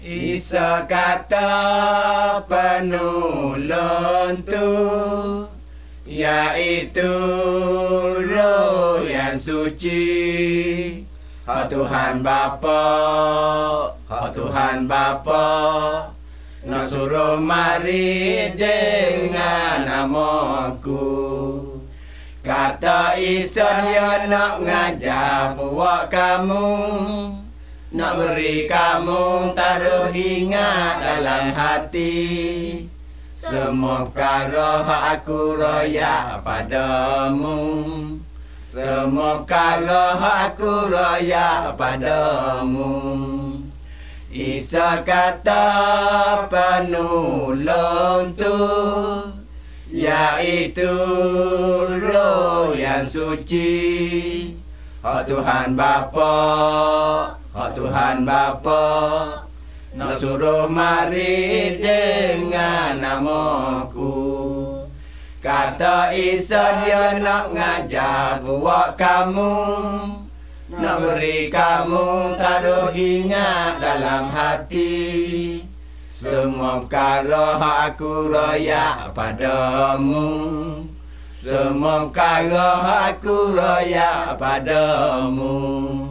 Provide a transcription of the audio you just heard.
Isa kata penolong tu, yaitu Roh yang suci. Tuhan Bapa, Tuhan Bapa, nak suruh mari dengan namaku. Kata Isa dia nak ngajar buat kamu, nak beri kamu taruh ingat dalam hati. Semua perkara aku royak padamu, semua perkara aku royak padamu. Isa kata penolong tu, yaitu Roh yang suci. Tuhan Bapa, Tuhan Bapa, nak suruh mari dengan namaku. Kata Isa dia nak ngajar buat kamu, nak beri kamu taruh ingat dalam hati. Semua perkara aku royak padamu, semua perkara aku royak padamu.